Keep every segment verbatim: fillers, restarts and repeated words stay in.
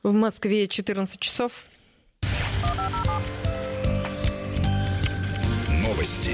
В Москве четырнадцать часов. Новости.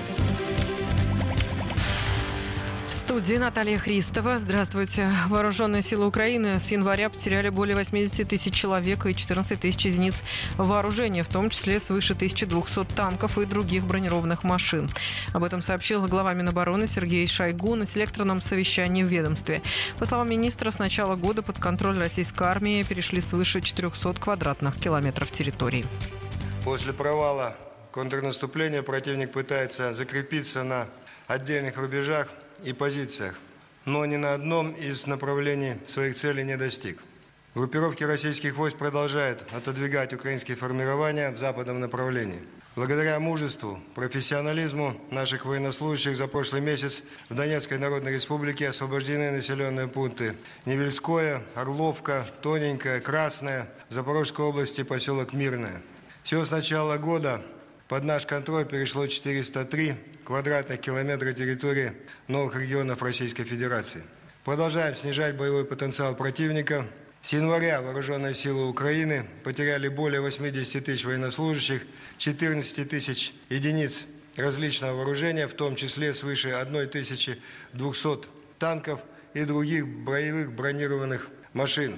В студии Наталья Христова. Здравствуйте. Вооруженные силы Украины с января потеряли более восемьдесят тысяч человек и четырнадцать тысяч единиц вооружения, в том числе свыше тысячи двухсот танков и других бронированных машин. Об этом сообщил глава Минобороны Сергей Шойгу на селекторном совещании в ведомстве. По словам министра, с начала года под контроль российской армии перешли свыше четырехсот квадратных километров территорий. После провала контрнаступления противник пытается закрепиться на отдельных рубежах и позициях, но ни на одном из направлений своих целей не достиг. Группировки российских войск продолжают отодвигать украинские формирования в западном направлении. Благодаря мужеству, профессионализму наших военнослужащих за прошлый месяц в Донецкой Народной Республике освобождены населенные пункты Невельское, Орловка, Тоненькая, Красная, в Запорожской области поселок Мирное. Всего с начала года под наш контроль перешло четыреста три квадратных километра территории новых регионов Российской Федерации. Продолжаем снижать боевой потенциал противника. С января вооруженные силы Украины потеряли более восьмидесяти тысяч военнослужащих, четырнадцать тысяч единиц различного вооружения, в том числе свыше тысячи двухсот танков и других боевых бронированных машин.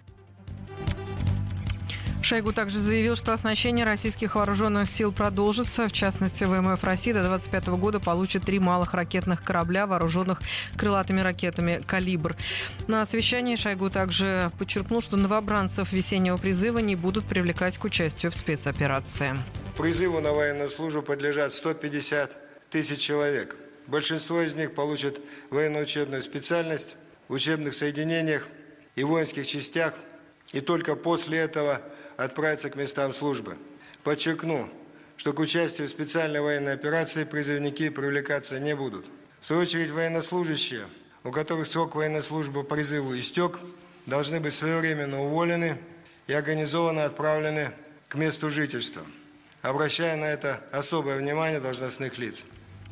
Шойгу также заявил, что оснащение российских вооруженных сил продолжится. В частности, ВМФ России до двадцать пятого года получит три малых ракетных корабля, вооруженных крылатыми ракетами «Калибр». На совещании Шойгу также подчеркнул, что новобранцев весеннего призыва не будут привлекать к участию в спецоперации. Призыву на военную службу подлежат сто пятьдесят тысяч человек. Большинство из них получат военно-учебную специальность в учебных соединениях и воинских частях, и только после этого отправиться к местам службы. Подчеркну, что к участию в специальной военной операции призывники привлекаться не будут. В свою очередь, военнослужащие, у которых срок военной службы по призыву истек, должны быть своевременно уволены и организованно отправлены к месту жительства, обращая на это особое внимание должностных лиц.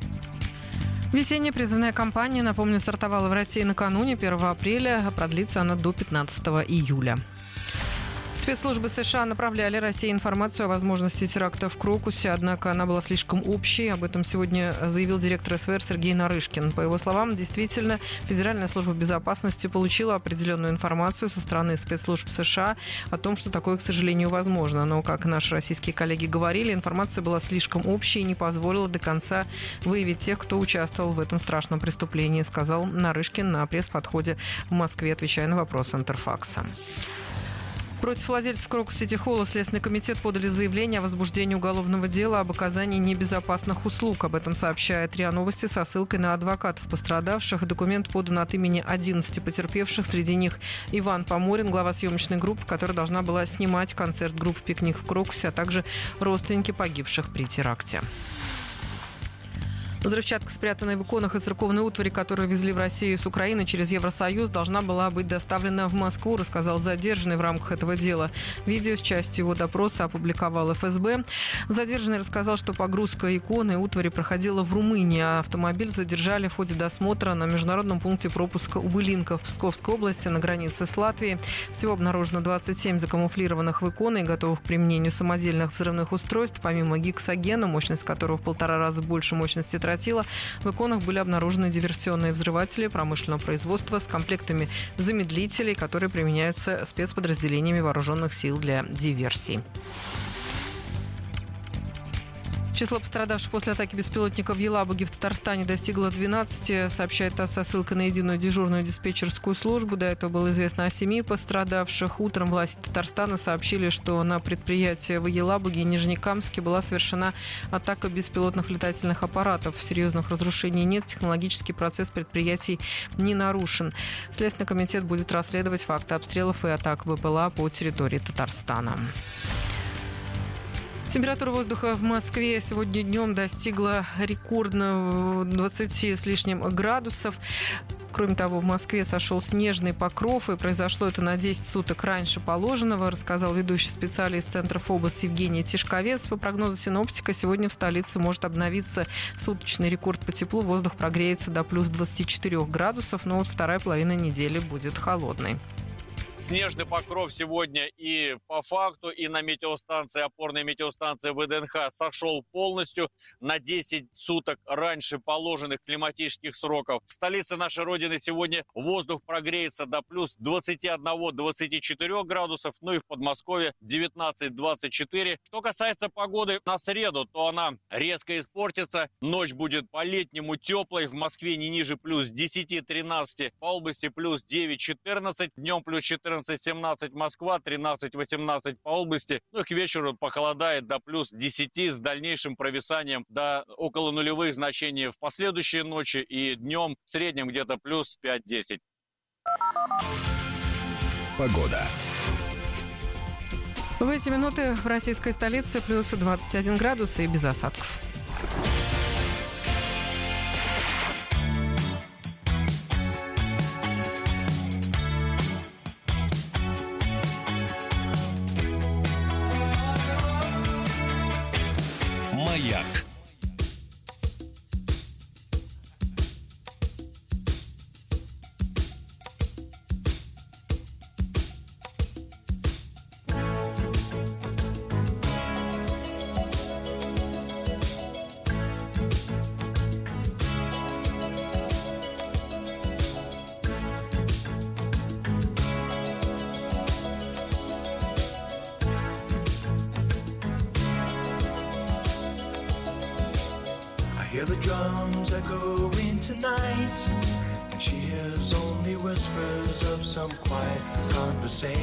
Весенняя призывная кампания, напомню, стартовала в России накануне, первого апреля, а продлится она до пятнадцатого июля. Спецслужбы США направляли России информацию о возможности теракта в Крокусе, однако она была слишком общей. Об этом сегодня заявил директор СВР Сергей Нарышкин. По его словам, действительно, Федеральная служба безопасности получила определенную информацию со стороны спецслужб США о том, что такое, к сожалению, возможно. Но, как наши российские коллеги говорили, информация была слишком общей и не позволила до конца выявить тех, кто участвовал в этом страшном преступлении, сказал Нарышкин на пресс-подходе в Москве, отвечая на вопрос Интерфакса. Против владельцев Крокус Сити Холла Следственный комитет подали заявление о возбуждении уголовного дела об оказании небезопасных услуг. Об этом сообщает РИА Новости со ссылкой на адвокатов пострадавших. Документ подан от имени одиннадцати потерпевших. Среди них Иван Поморин, глава съемочной группы, которая должна была снимать концерт группы «Пикник» в Крокусе, а также родственники погибших при теракте. Взрывчатка, спрятанная в иконах и церковной утвари, которые везли в Россию с Украины через Евросоюз, должна была быть доставлена в Москву, рассказал задержанный в рамках этого дела. Видео с частью его допроса опубликовал эф эс бэ. Задержанный рассказал, что погрузка иконы и утвари проходила в Румынии, а автомобиль задержали в ходе досмотра на международном пункте пропуска Убылинка в Псковской области на границе с Латвией. Всего обнаружено двадцать семь закамуфлированных в иконы и готовых к применению самодельных взрывных устройств. Помимо гексогена, мощность которого в полтора раза больше мощности тротила, в иконах были обнаружены диверсионные взрыватели промышленного производства с комплектами замедлителей, которые применяются спецподразделениями вооруженных сил для диверсий. Число пострадавших после атаки беспилотника в Елабуге в Татарстане достигло двенадцати, сообщает ТАСС со ссылкой на единую дежурную диспетчерскую службу. До этого было известно о семи пострадавших. Утром власти Татарстана сообщили, что на предприятии в Елабуге и Нижнекамске была совершена атака беспилотных летательных аппаратов. Серьезных разрушений нет, технологический процесс предприятий не нарушен. Следственный комитет будет расследовать факты обстрелов и атак БПЛА по территории Татарстана. Температура воздуха в Москве сегодня днем достигла рекордно двадцати с лишним градусов. Кроме того, в Москве сошел снежный покров, и произошло это на десять суток раньше положенного, рассказал ведущий специалист Центра ФОБОС Евгений Тишковец. По прогнозу синоптика, сегодня в столице может обновиться суточный рекорд по теплу. Воздух прогреется до плюс двадцати четырёх градусов, но вот вторая половина недели будет холодной. Снежный покров сегодня и по факту, и на метеостанции, опорной метеостанции ВДНХ сошел полностью на десять суток раньше положенных климатических сроков. В столице нашей Родины сегодня воздух прогреется до плюс двадцати одного — двадцати четырёх градусов, ну и в Подмосковье девятнадцать — двадцать четыре. Что касается погоды на среду, то она резко испортится. Ночь будет по-летнему теплой. В Москве не ниже плюс десяти — тринадцати, по области плюс девять — четырнадцать, днем плюс четырнадцать — семнадцать Москва, тринадцать — восемнадцать по области. Ну и к вечеру похолодает до плюс десяти с дальнейшим провисанием до около нулевых значений в последующие ночи и днем в среднем где-то плюс пять — десять. Погода. В эти минуты в российской столице плюс двадцать один градус и без осадков. Маяк. Hear the drums echoing tonight, and she hears only whispers of some quiet conversation.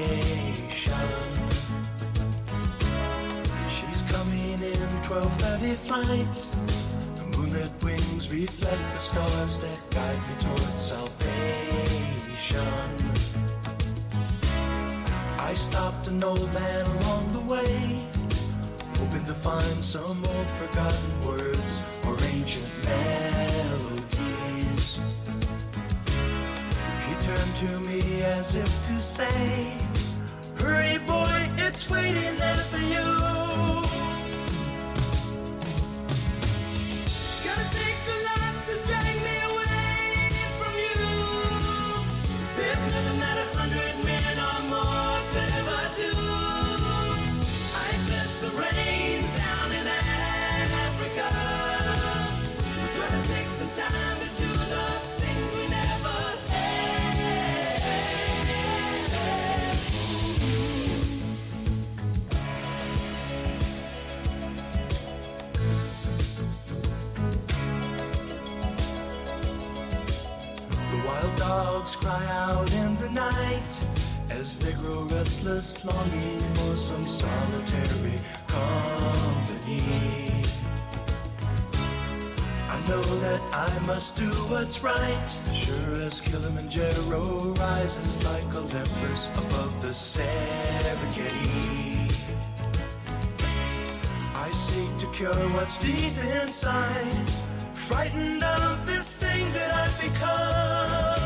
She's coming in twelve thirty flight. The moonlit wings reflect the stars that guide me towards salvation. I stopped an old man along the way, hoping to find some old forgotten words or ancient melodies. He turned to me as if to say, hurry boy, it's waiting there for you. It's gonna take a lot to drag me away from you. There's nothing that a hundred men or more could ever do. I bless the rains down in Africa. We're gonna take some time to do the things we never had. The wild dogs cry out in the night as they grow restless, longing for some solitary company. I know that I must do what's right, sure as Kilimanjaro rises like Olympus above the Serengeti. I seek to cure what's deep inside, frightened of this thing that I've become.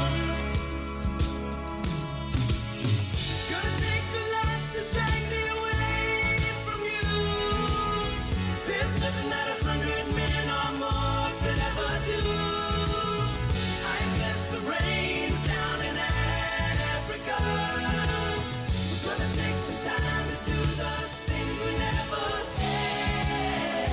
Gonna take a lot to drag me away from you. There's nothing that a hundred men or more could ever do. I bless the rains down in Africa. We're gonna take some time to do the things we never had.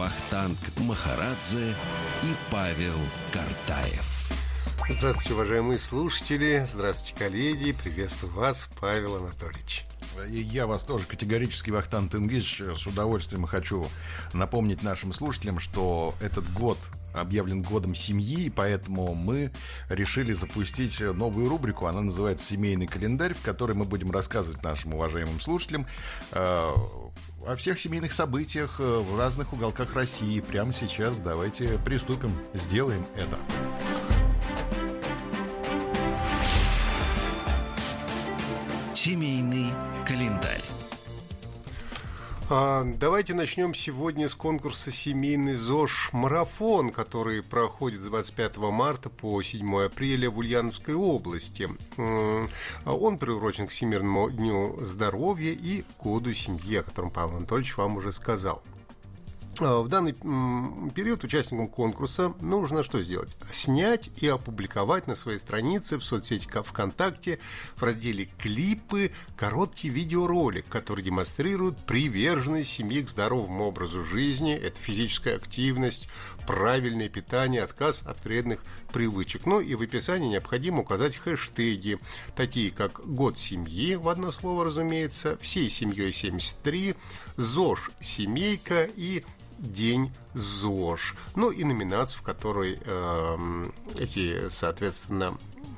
Вахтанг Махарадзе и Павел Картаев. Здравствуйте, уважаемые слушатели, здравствуйте, коллеги, приветствую вас, Павел Анатольевич. И я вас тоже категорически, Вахтанг Тенгизович, с удовольствием хочу напомнить нашим слушателям, что этот год объявлен годом семьи, поэтому мы решили запустить новую рубрику. Она называется «Семейный календарь», в которой мы будем рассказывать нашим уважаемым слушателям э, о всех семейных событиях в разных уголках России. Прямо сейчас давайте приступим, сделаем это. Семейный календарь. А, давайте начнем сегодня с конкурса «Семейный ЗОЖ-марафон», который проходит с двадцать пятого марта по седьмое апреля в Ульяновской области. Он приурочен к Всемирному дню здоровья и году семьи, о котором Павел Анатольевич вам уже сказал. В данный период участникам конкурса нужно что сделать? Снять и опубликовать на своей странице в соцсети ВКонтакте в разделе «Клипы» короткий видеоролик, который демонстрирует приверженность семьи к здоровому образу жизни. Это физическая активность, правильное питание, отказ от вредных привычек. Ну и в описании необходимо указать хэштеги, такие как «Год семьи», в одно слово, разумеется, «Всей семьей семьдесят три», «ЗОЖ семейка» и «День ЗОЖ». Ну и номинацию, в которой э, эти, соответственно,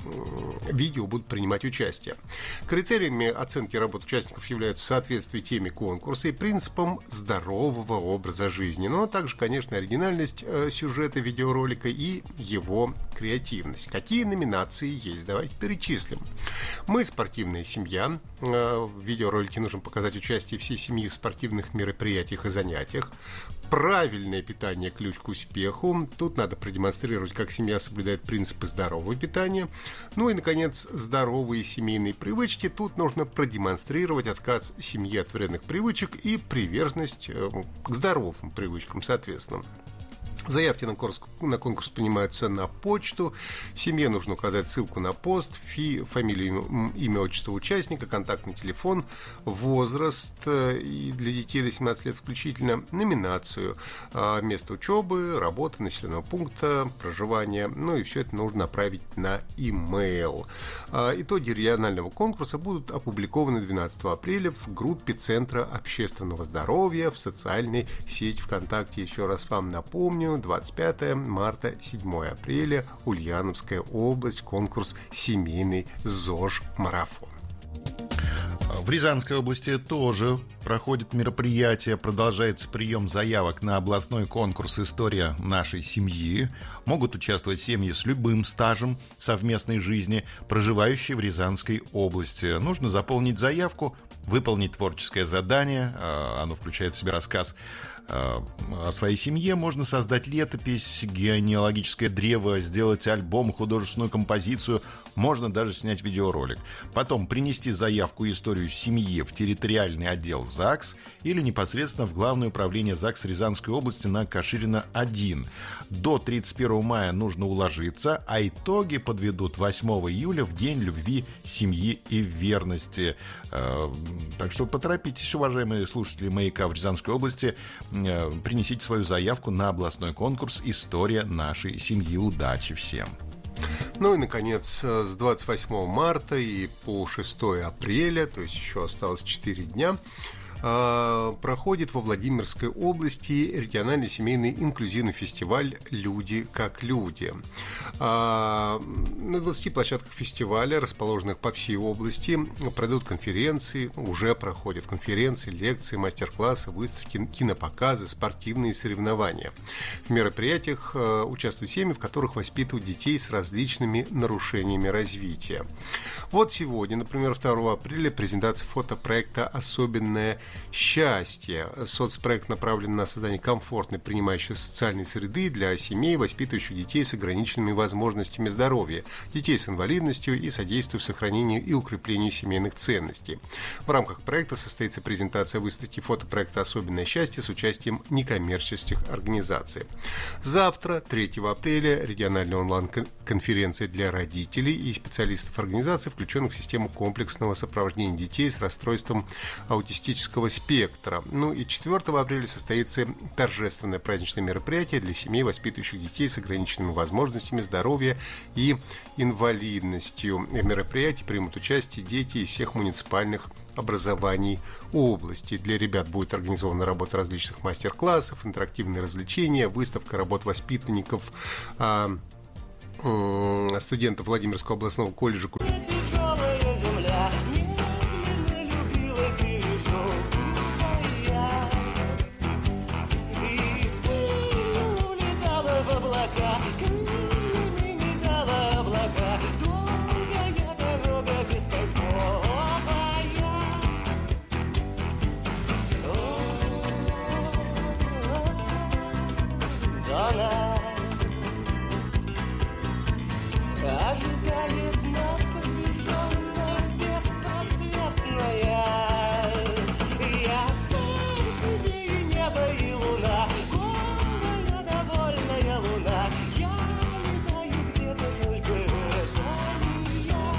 видео будут принимать участие. Критериями оценки работы участников являются соответствие теме конкурса и принципам здорового образа жизни, но также, конечно, оригинальность э, сюжета видеоролика и его креативность. Какие номинации есть? Давайте перечислим. Мы спортивная семья. Э, в видеоролике нужно показать участие всей семьи в спортивных мероприятиях и занятиях. Правильное питание – ключ к успеху. Тут надо продемонстрировать, как семья соблюдает принципы здорового питания. Ну и, наконец, здоровые семейные привычки. Тут нужно продемонстрировать отказ семьи от вредных привычек и приверженность к здоровым привычкам, соответственно. Заявки на конкурс, на конкурс принимаются на почту. Семье нужно указать ссылку на пост, фи, фамилию, имя, отчество участника, контактный телефон, возраст и для детей до семнадцати лет включительно, номинацию, место учебы, работы, населенного пункта, проживания. Ну и все это нужно направить на e-mail. Итоги регионального конкурса будут опубликованы двенадцатого апреля в группе Центра общественного здоровья в социальной сети ВКонтакте. Еще раз вам напомню, двадцать пятого марта, седьмое апреля, Ульяновская область, конкурс «Семейный ЗОЖ-марафон». В Рязанской области тоже проходит мероприятие, продолжается прием заявок на областной конкурс «История нашей семьи». Могут участвовать семьи с любым стажем совместной жизни, проживающие в Рязанской области. Нужно заполнить заявку, выполнить творческое задание, оно включает в себя рассказ о своей семье, можно создать летопись, генеалогическое древо, сделать альбом, художественную композицию, можно даже снять видеоролик. Потом принести заявку и историю семьи в территориальный отдел ЗАГС или непосредственно в Главное управление ЗАГС Рязанской области на Каширина один. До тридцать первого мая нужно уложиться, а итоги подведут восьмого июля в День любви, семьи и верности. Так что поторопитесь, уважаемые слушатели «Маяка» в Рязанской области, принесите свою заявку на областной конкурс «История нашей семьи». Удачи всем! Ну и, наконец, с двадцать восьмого марта и по шестого апреля, то есть еще осталось четыре дня, проходит во Владимирской области региональный семейный инклюзивный фестиваль «Люди как люди». На двадцати площадках фестиваля, расположенных по всей области, пройдут конференции, уже проходят конференции, лекции, мастер-классы, выставки, кинопоказы, спортивные соревнования. В мероприятиях участвуют семьи, в которых воспитывают детей с различными нарушениями развития. Вот сегодня, например, второго апреля, презентация фотопроекта «Особенное счастье». Соцпроект направлен на создание комфортной, принимающей социальной среды для семей, воспитывающих детей с ограниченными возможностями здоровья, детей с инвалидностью и содействует сохранению и укреплению семейных ценностей. В рамках проекта состоится презентация выставки фотопроекта «Особенное счастье» с участием некоммерческих организаций. Завтра, третьего апреля, региональная онлайн-конференция для родителей и специалистов организаций, включенных в систему комплексного сопровождения детей с расстройством аутистического туристического спектра. Ну и четвёртого апреля состоится торжественное праздничное мероприятие для семей, воспитывающих детей с ограниченными возможностями здоровья и инвалидностью. В мероприятии примут участие дети из всех муниципальных образований области. Для ребят будет организована работа различных мастер-классов, интерактивные развлечения, выставка работ воспитанников, а, м- студентов Владимирского областного колледжа. Тяжелая земля медленно любила пережевывая, и пыль улетала в облака, крыльями метала облака, долгая дорога бескайфовая. Зона ожидает напряженно беспросветная. Я сам себе и небо, и луна, голая, довольная луна. Я летаю где-то, только это не я.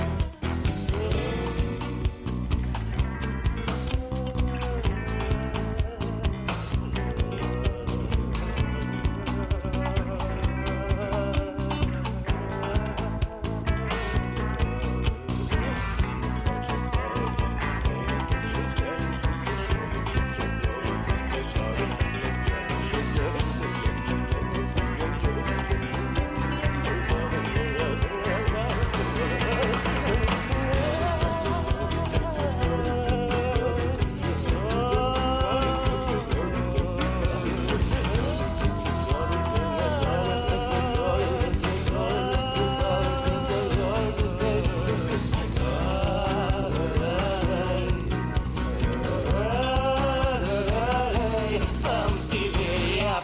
Сам себе я.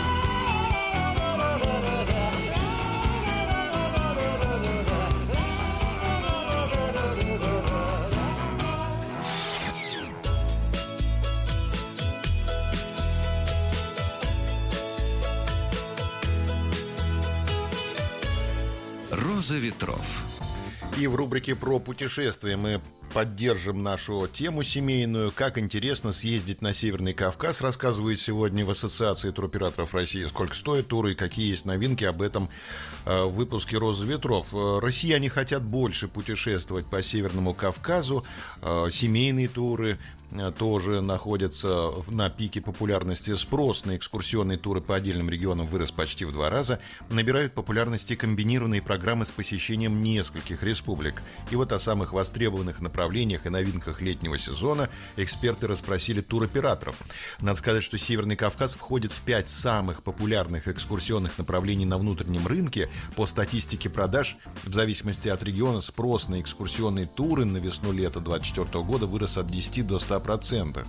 «Роза ветров». И в рубрике про путешествия мы поддержим нашу тему семейную. Как интересно съездить на Северный Кавказ, рассказывают сегодня в Ассоциации туроператоров России. Сколько стоят туры и какие есть новинки, об этом э, в выпуске «Розы ветров». Э, россияне хотят больше путешествовать по Северному Кавказу. Э, семейные туры э, тоже находятся на пике популярности. Спрос на экскурсионные туры по отдельным регионам вырос почти в два раза. Набирают популярности комбинированные программы с посещением нескольких республик. И вот о самых востребованных направлениях и новинках летнего сезона эксперты расспросили туроператоров. Надо сказать, что Северный Кавказ входит в пять самых популярных экскурсионных направлений на внутреннем рынке. По статистике продаж, в зависимости от региона, спрос на экскурсионные туры на весну-лето две тысячи двадцать четвёртого года вырос от десяти до ста процентов.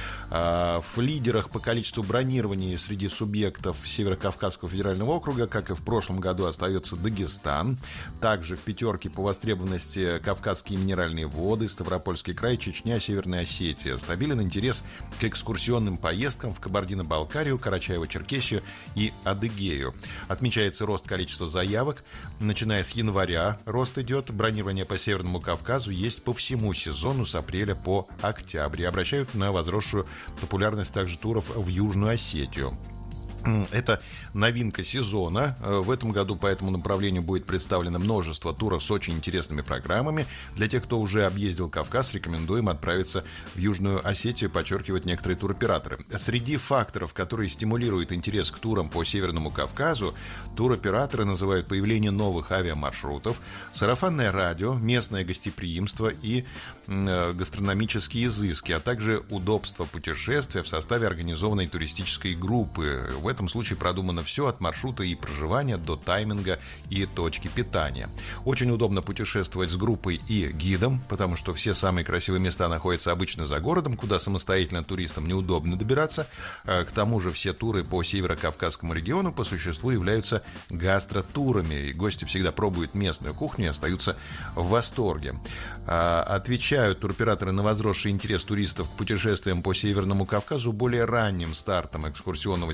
В лидерах по количеству бронирований среди субъектов Северо-Кавказского федерального округа, как и в прошлом году, остается Дагестан. Также в пятерке по востребованности Кавказские минеральные воды, Ставропольский край, Чечня, Северная Осетия. Стабилен интерес к экскурсионным поездкам в Кабардино-Балкарию, Карачаево-Черкесию и Адыгею. Отмечается рост количества заявок. Начиная с января рост идет. Бронирование по Северному Кавказу есть по всему сезону с апреля по октябрь. И обращают на возросшую популярность также туров в Южную Осетию. Это новинка сезона. В этом году по этому направлению будет представлено множество туров с очень интересными программами. Для тех, кто уже объездил Кавказ, рекомендуем отправиться в Южную Осетию, подчеркивают некоторые туроператоры. Среди факторов, которые стимулируют интерес к турам по Северному Кавказу, туроператоры называют появление новых авиамаршрутов, сарафанное радио, местное гостеприимство и э, гастрономические изыски, а также удобство путешествия в составе организованной туристической группы. В В этом случае продумано все от маршрута и проживания до тайминга и точки питания. Очень удобно путешествовать с группой и гидом, потому что все самые красивые места находятся обычно за городом, куда самостоятельно туристам неудобно добираться. К тому же все туры по Северо-Кавказскому региону по существу являются гастротурами, и гости всегда пробуют местную кухню и остаются в восторге. Отвечают туроператоры на возросший интерес туристов к путешествиям по Северному Кавказу более ранним стартом экскурсионного сезона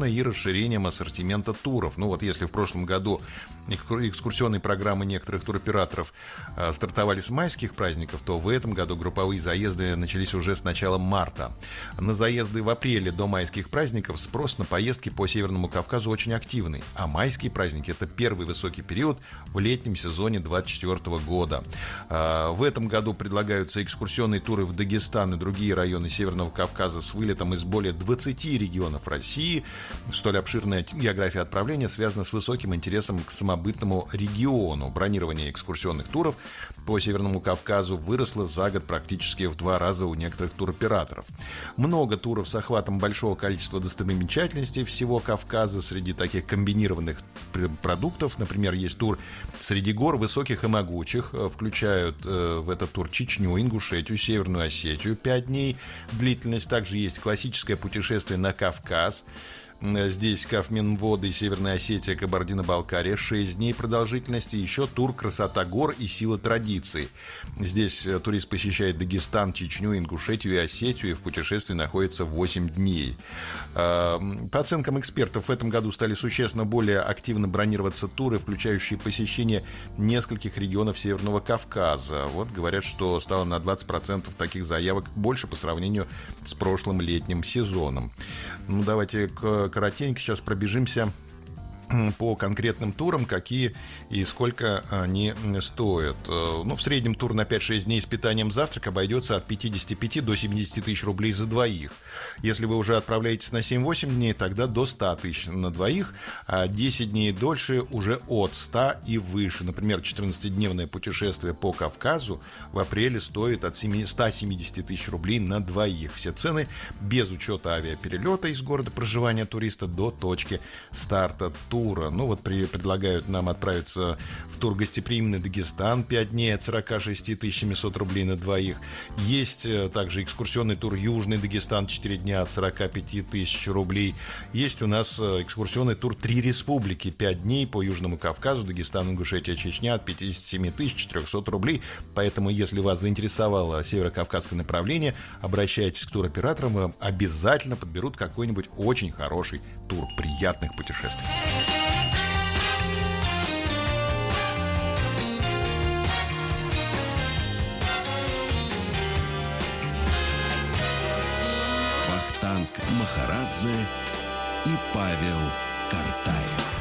сезона и расширением ассортимента туров. Ну вот если в прошлом году экскурсионные программы некоторых туроператоров э, стартовали с майских праздников, то в этом году групповые заезды начались уже с начала марта. На заезды в апреле до майских праздников спрос на поездки по Северному Кавказу очень активный, а майские праздники — это первый высокий период в летнем сезоне двадцать четвёртого года. Э, в этом году предлагаются экскурсионные туры в Дагестан и другие районы Северного Кавказа с вылетом из более двадцати регионов России. Столь обширная география отправления связана с высоким интересом к самобытному региону. Бронирование экскурсионных туров по Северному Кавказу выросло за год практически в два раза у некоторых туроператоров. Много туров с охватом большого количества достопримечательностей всего Кавказа. Среди таких комбинированных продуктов, например, есть тур среди гор высоких и могучих. Включают э, в этот тур Чечню, Ингушетию, Северную Осетию пять дней длительность. Также есть классическое путешествие на Кавказ. Здесь Кафминводы, Северная Осетия, Кабардино-Балкария, шесть дней продолжительности. Еще тур «Красота гор и сила традиций». Здесь турист посещает Дагестан, Чечню, Ингушетию и Осетию, и в путешествии находится восемь дней. По оценкам экспертов, в этом году стали существенно более активно бронироваться туры, включающие посещение нескольких регионов Северного Кавказа. Вот говорят, что стало на двадцать процентов таких заявок больше по сравнению с прошлым летним сезоном. Ну, давайте к коротенько сейчас пробежимся по конкретным турам, какие и сколько они стоят. Ну, в среднем тур на пять-шесть дней с питанием, завтрак обойдется от пятидесяти пяти до семидесяти тысяч рублей за двоих. Если вы уже отправляетесь на семь-восемь дней, тогда до ста тысяч на двоих, а десять дней и дольше уже от ста и выше. Например, четырнадцатидневное путешествие по Кавказу в апреле стоит от ста семидесяти тысяч рублей на двоих. Все цены без учета авиаперелета из города проживания туриста до точки старта тура. Ну вот при, предлагают нам отправиться в тур «Гостеприимный Дагестан» пять дней от сорока шести тысяч семисот рублей на двоих. Есть также экскурсионный тур «Южный Дагестан» четыре дня от сорока пяти тысяч рублей. Есть у нас экскурсионный тур «Три республики» пять дней по Южному Кавказу, Дагестан, Ингушетия, Чечня от пятидесяти семи тысяч четырехсот рублей. Поэтому, если вас заинтересовало северокавказское направление, обращайтесь к туроператорам, вам обязательно подберут какой-нибудь очень хороший тур. Приятных путешествий! Вахтанг Махарадзе и Павел Картаев.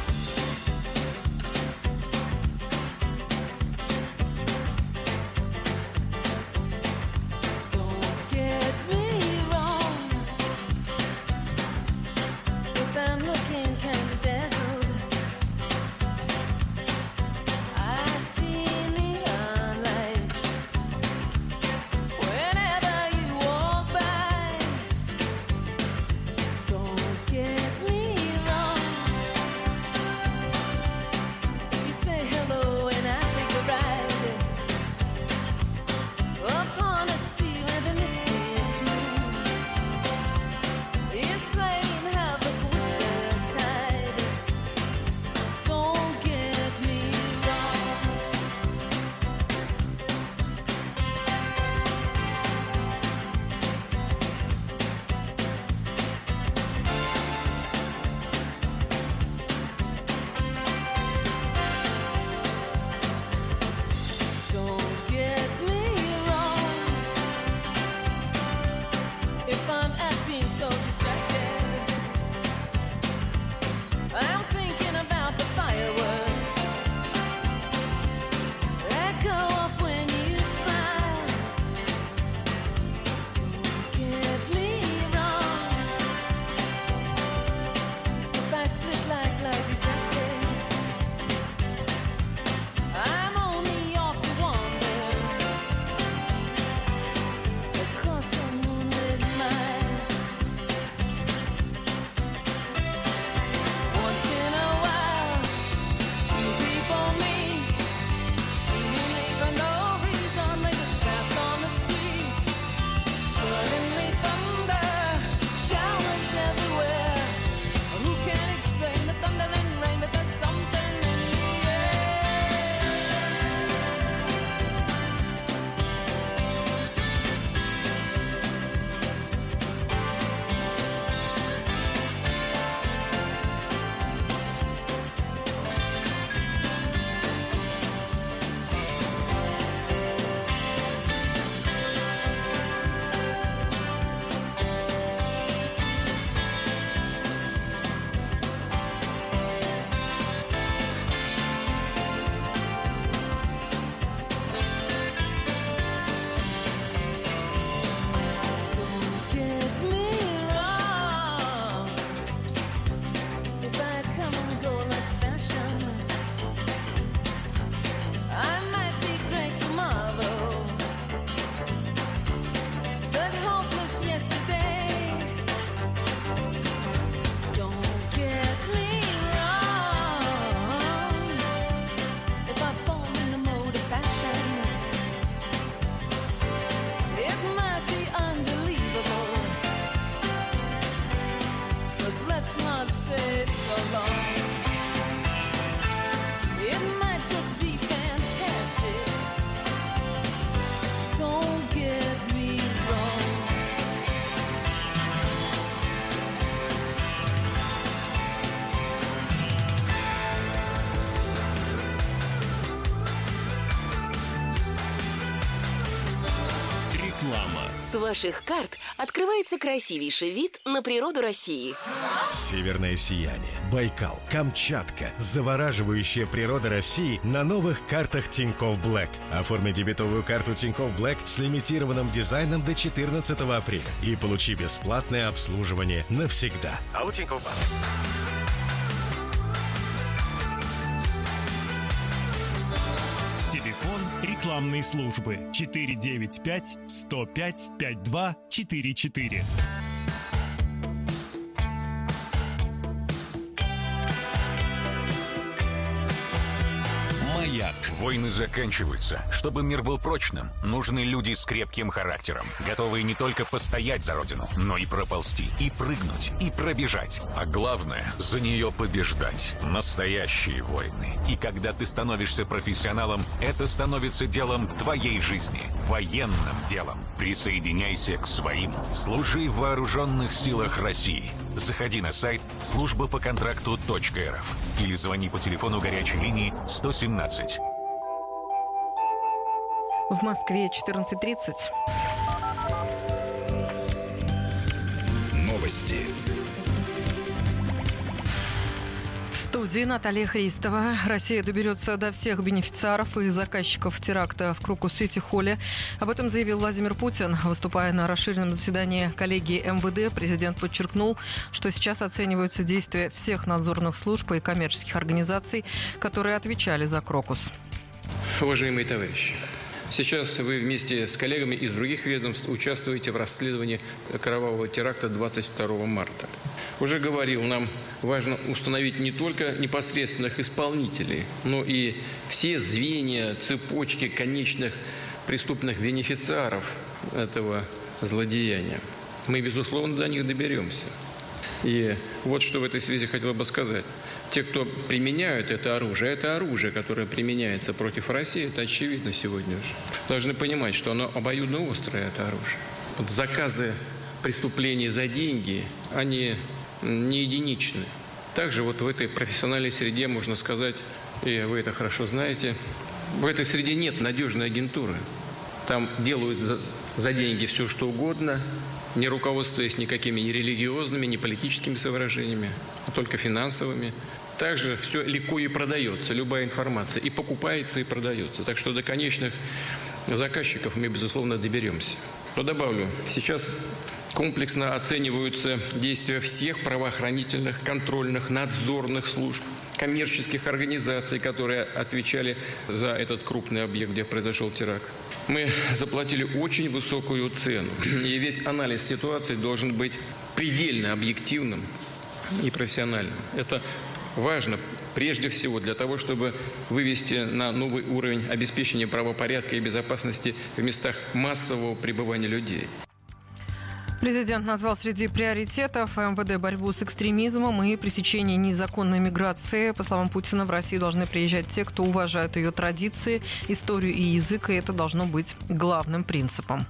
along. It might just be fantastic. Don't get me wrong. Реклама. С ваших карт открывается красивейший вид на природу России. Северное сияние, Байкал, Камчатка. Завораживающая природа России на новых картах Тинькофф Блэк. Оформи дебетовую карту Тинькофф Блэк с лимитированным дизайном до четырнадцатого апреля и получи бесплатное обслуживание навсегда. А у Тинькофф Банк. Телефон рекламной службы четыре девять пять сто пять пять два четыре четыре. Маяк. Войны заканчиваются. Чтобы мир был прочным, нужны люди с крепким характером, готовые не только постоять за родину, но и проползти, и прыгнуть, и пробежать. А главное, за нее побеждать. Настоящие войны. И когда ты становишься профессионалом, это становится делом твоей жизни. Военным делом. Присоединяйся к своим. Служи в вооруженных силах России. Заходи на сайт служба по контракту точка эр эф или звони по телефону горячей линии сто семнадцать. В Москве четырнадцать тридцать. Новости. В студии Наталья Христова. Россия доберется до всех бенефициаров и заказчиков теракта в Крокус-Сити-Холле. Об этом заявил Владимир Путин. Выступая на расширенном заседании коллегии эм вэ дэ, президент подчеркнул, что сейчас оцениваются действия всех надзорных служб и коммерческих организаций, которые отвечали за Крокус. Уважаемые товарищи, сейчас вы вместе с коллегами из других ведомств участвуете в расследовании кровавого теракта двадцать второго марта. Уже говорил, нам важно установить не только непосредственных исполнителей, но и все звенья, цепочки конечных преступных бенефициаров этого злодеяния. Мы, безусловно, до них доберемся. И вот что в этой связи хотел бы сказать. Те, кто применяют это оружие, это оружие, которое применяется против России, это очевидно сегодня уже. Должны понимать, что оно обоюдно острое, это оружие. Вот заказы преступлений за деньги, они не единичны. Также вот в этой профессиональной среде, можно сказать, и вы это хорошо знаете, в этой среде нет надежной агентуры. Там делают за, за деньги все, что угодно, не руководствуясь никакими ни религиозными, ни политическими соображениями, а только финансовыми. Также все легко и продается, любая информация, и покупается, и продается. Так что до конечных заказчиков мы, безусловно, доберемся. Но добавлю, сейчас комплексно оцениваются действия всех правоохранительных, контрольных, надзорных служб, коммерческих организаций, которые отвечали за этот крупный объект, где произошел теракт. Мы заплатили очень высокую цену, и весь анализ ситуации должен быть предельно объективным и профессиональным. Это важно прежде всего для того, чтобы вывести на новый уровень обеспечения правопорядка и безопасности в местах массового пребывания людей. Президент назвал среди приоритетов эм вэ дэ борьбу с экстремизмом и пресечение незаконной миграции. По словам Путина, в Россию должны приезжать те, кто уважает ее традиции, историю и язык, и это должно быть главным принципом.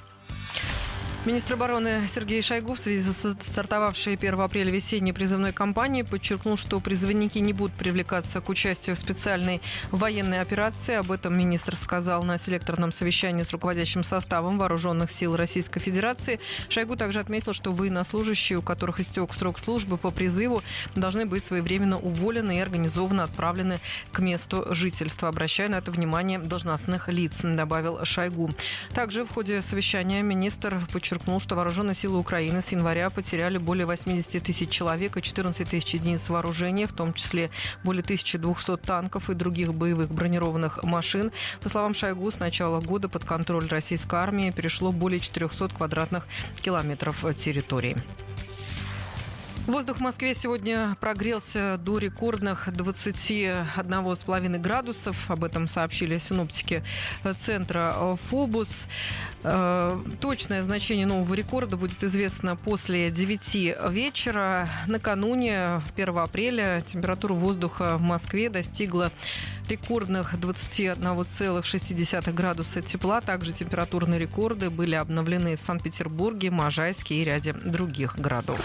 Министр обороны Сергей Шойгу в связи с стартовавшей первого апреля весенней призывной кампанией подчеркнул, что призывники не будут привлекаться к участию в специальной военной операции. Об этом министр сказал на селекторном совещании с руководящим составом Вооруженных сил Российской Федерации. Шойгу также отметил, что военнослужащие, у которых истек срок службы по призыву, должны быть своевременно уволены и организованно отправлены к месту жительства, обращая на это внимание должностных лиц, добавил Шойгу. Также в ходе совещания министр подчеркнул, подчеркнул, что вооруженные силы Украины с января потеряли более восемьдесят тысяч человек и четырнадцать тысяч единиц вооружения, в том числе более тысяча двести танков и других боевых бронированных машин. По словам Шойгу, с начала года под контроль российской армии перешло более четырехсот квадратных километров территории. Воздух в Москве сегодня прогрелся до рекордных двадцати одного с половиной градусов. Об этом сообщили синоптики центра ФОБУС. Точное значение нового рекорда будет известно после девяти вечера. Накануне, первого апреля, температура воздуха в Москве достигла рекордных двадцати одного целых шести десятых градуса тепла. Также температурные рекорды были обновлены в Санкт-Петербурге, Можайске и ряде других городов.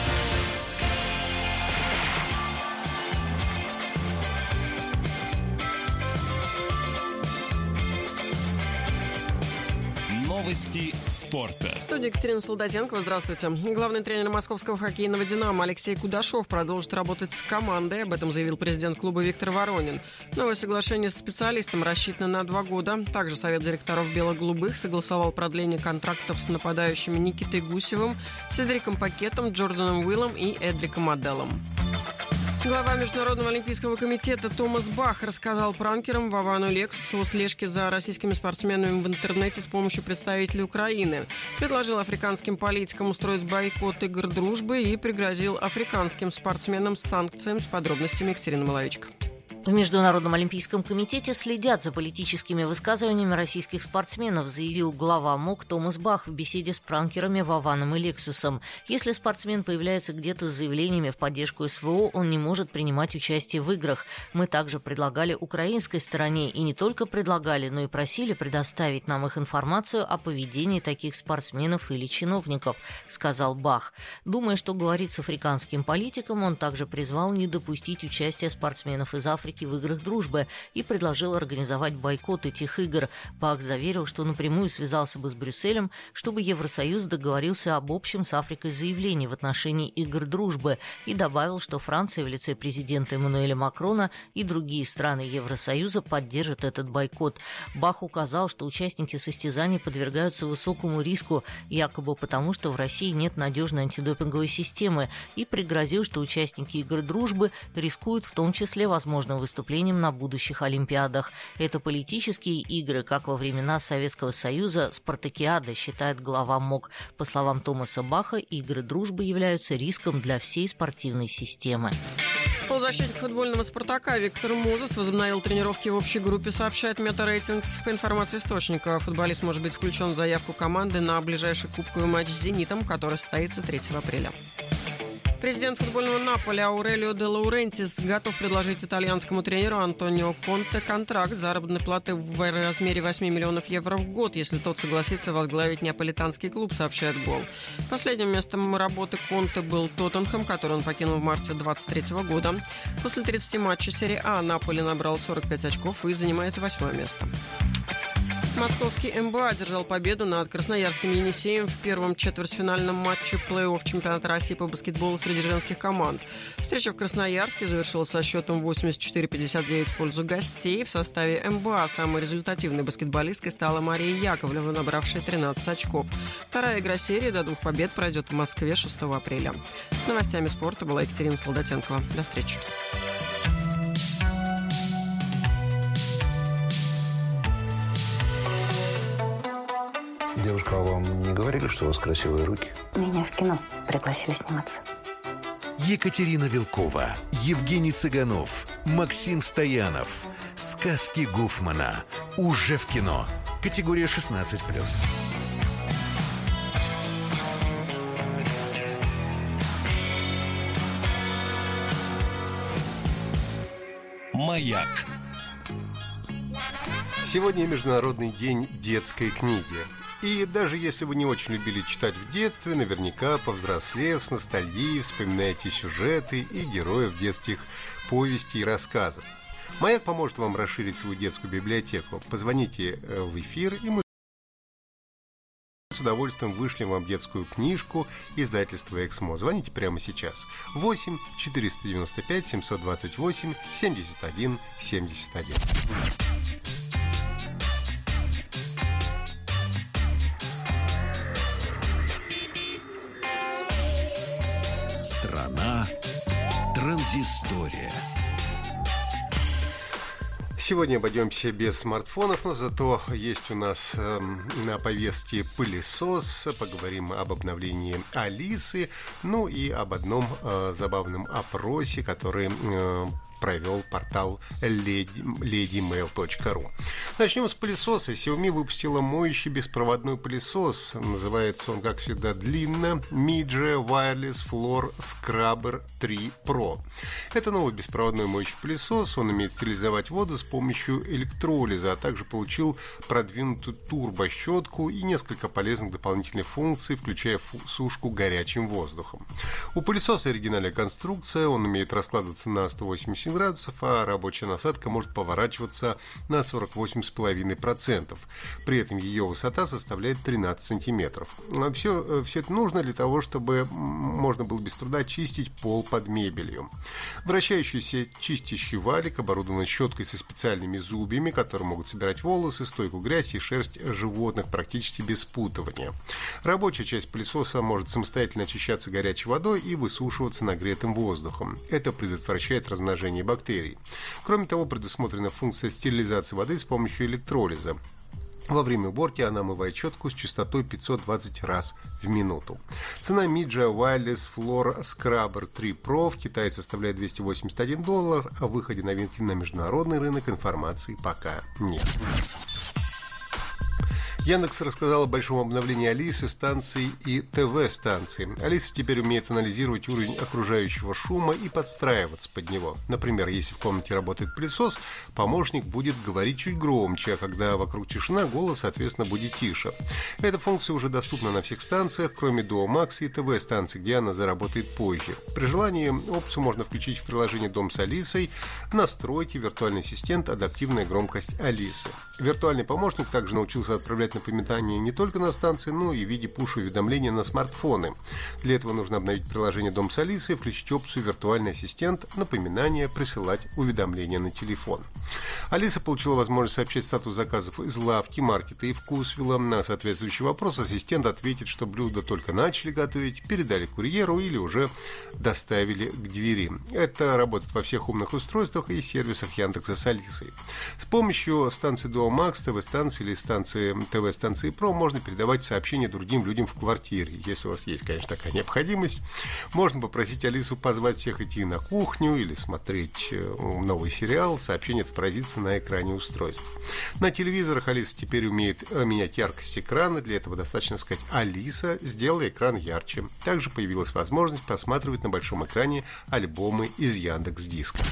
Новости спорта. В студии Екатерина Солдатенкова. Здравствуйте. Главный тренер московского хоккейного «Динамо» Алексей Кудашов продолжит работать с командой. Об этом заявил президент клуба Виктор Воронин. Новое соглашение с специалистом рассчитано на два года. Также совет директоров «Бело-голубых» согласовал продление контрактов с нападающими Никитой Гусевым, Седриком Пакетом, Джорданом Уиллом и Эдриком Аделом. Глава Международного олимпийского комитета Томас Бах рассказал пранкерам Вовану Лексусу о слежке за российскими спортсменами в интернете с помощью представителей Украины. Предложил африканским политикам устроить бойкот игр дружбы и пригрозил африканским спортсменам санкциями. С подробностями Екатерина Маловичка. В Международном олимпийском комитете следят за политическими высказываниями российских спортсменов, заявил глава МОК Томас Бах в беседе с пранкерами Вованом и Лексусом. Если спортсмен появляется где-то с заявлениями в поддержку СВО, он не может принимать участие в играх. Мы также предлагали украинской стороне, и не только предлагали, но и просили предоставить нам их информацию о поведении таких спортсменов или чиновников, сказал Бах. Думая, что говорит с африканским политиком, он также призвал не допустить участия спортсменов из Африки в играх дружбы и предложил организовать бойкот этих игр. Бах заверил, что напрямую связался бы с Брюсселем, чтобы Евросоюз договорился об общем с Африкой заявлении в отношении игр дружбы, и добавил, что Франция в лице президента Эммануэля Макрона и другие страны Евросоюза поддержат этот бойкот. Бах указал, что участники состязаний подвергаются высокому риску, якобы потому, что в России нет надежной антидопинговой системы, и пригрозил, что участники игр дружбы рискуют в том числе возможным выступлением на будущих Олимпиадах. Это политические игры, как во времена Советского Союза, спартакиада, считает глава МОК. По словам Томаса Баха, игры дружбы являются риском для всей спортивной системы. Полузащитник футбольного «Спартака» Виктор Музес возобновил тренировки в общей группе, сообщает Метарейтингс. По информации источника, футболист может быть включен в заявку команды на ближайший кубковый матч с «Зенитом», который состоится третьего апреля. Президент футбольного Наполи Аурелио де Лаурентис готов предложить итальянскому тренеру Антонио Конте контракт заработной платы в размере восемь миллионов евро в год, если тот согласится возглавить неаполитанский клуб, сообщает Гол. Последним местом работы Конте был Тоттенхэм, который он покинул в марте двадцать третьего года. После тридцати матчей серии А Наполи набрал сорок пять очков и занимает восьмое место. Московский эм бэ а одержал победу над красноярским «Енисеем» в первом четвертьфинальном матче плей-офф чемпионата России по баскетболу среди женских команд. Встреча в Красноярске завершилась со счетом восемьдесят четыре пятьдесят девять в пользу гостей. В составе эм бэ а самой результативной баскетболисткой стала Мария Яковлева, набравшая тринадцать очков. Вторая игра серии до двух побед пройдет в Москве шестого апреля. С новостями спорта была Екатерина Солдатенкова. До встречи. Девушка, а вам не говорили, что у вас красивые руки? Меня в кино пригласили сниматься. Екатерина Вилкова, Евгений Цыганов, Максим Стоянов. Сказки Гуфмана. Уже в кино. Категория шестнадцать плюс. Маяк. Сегодня Международный день детской книги. И даже если вы не очень любили читать в детстве, наверняка, повзрослев, с ностальгией вспоминаете сюжеты и героев детских повестей и рассказов. Маяк поможет вам расширить свою детскую библиотеку. Позвоните в эфир, и мы с удовольствием вышлем вам детскую книжку издательства «Эксмо». Звоните прямо сейчас. восемь четыреста девяносто пять семьсот двадцать восемь семьдесят один семьдесят один. Страна транзистория. Сегодня обойдемся без смартфонов, но зато есть у нас э, на повестке пылесос. Поговорим об обновлении Алисы, ну и об одном э, забавном опросе, который э, провел портал леди мейл точка ру. Начнем с пылесоса. Xiaomi выпустила моющий беспроводной пылесос. Называется он, как всегда, длинно Midge Wireless Floor Scrubber три про. Это новый беспроводной моющий пылесос. Он умеет стерилизовать воду с помощью электролиза, а также получил продвинутую турбощетку и несколько полезных дополнительных функций, включая сушку горячим воздухом. У пылесоса оригинальная конструкция. Он умеет раскладываться на сто восемьдесят градусов, а рабочая насадка может поворачиваться на сорок восемь целых пять десятых процента. При этом ее высота составляет тринадцать сантиметров. Все, все это нужно для того, чтобы можно было без труда чистить пол под мебелью. Вращающийся чистящий валик оборудован щеткой со специальными зубьями, которые могут собирать волосы, стойку грязь и шерсть животных практически без спутывания. Рабочая часть пылесоса может самостоятельно очищаться горячей водой и высушиваться нагретым воздухом. Это предотвращает размножение бактерий. Кроме того, предусмотрена функция стерилизации воды с помощью электролиза. Во время уборки она омывает щетку с частотой пятьсот двадцать раз в минуту. Цена Midge Wireless Floor Scrubber три про в Китае составляет двести восемьдесят один доллар. О выходе новинки на международный рынок информации пока нет. Яндекс рассказал о большом обновлении Алисы, станций и ТВ-станций. Алиса теперь умеет анализировать уровень окружающего шума и подстраиваться под него. Например, если в комнате работает пылесос, помощник будет говорить чуть громче, а когда вокруг тишина, голос, соответственно, будет тише. Эта функция уже доступна на всех станциях, кроме Duo Max и ТВ-станций, где она заработает позже. При желании опцию можно включить в приложение «Дом с Алисой», «Настройки», «Виртуальный ассистент», «Адаптивная громкость Алисы». Виртуальный помощник также научился отправлять напоминания не только на станции, но и в виде пуш-уведомления на смартфоны. Для этого нужно обновить приложение «Дом с Алисой», включить опцию «Виртуальный ассистент», напоминания, присылать уведомления на телефон. Алиса получила возможность сообщать статус заказов из лавки, маркета и вкусвилла. На соответствующий вопрос ассистент ответит, что блюдо только начали готовить, передали курьеру или уже доставили к двери. Это работает во всех умных устройствах и сервисах Яндекса с Алисой. С помощью станции Duo Max, ТВ-станции или станции ТВ-станции Pro можно передавать сообщения другим людям в квартире. Если у вас есть, конечно, такая необходимость, можно попросить Алису позвать всех идти на кухню или смотреть новый сериал. Сообщение отобразится на экране устройств. На телевизорах Алиса теперь умеет менять яркость экрана. Для этого достаточно сказать: «Алиса, сделай экран ярче». Также появилась возможность просматривать на большом экране альбомы из Яндекс.Диска.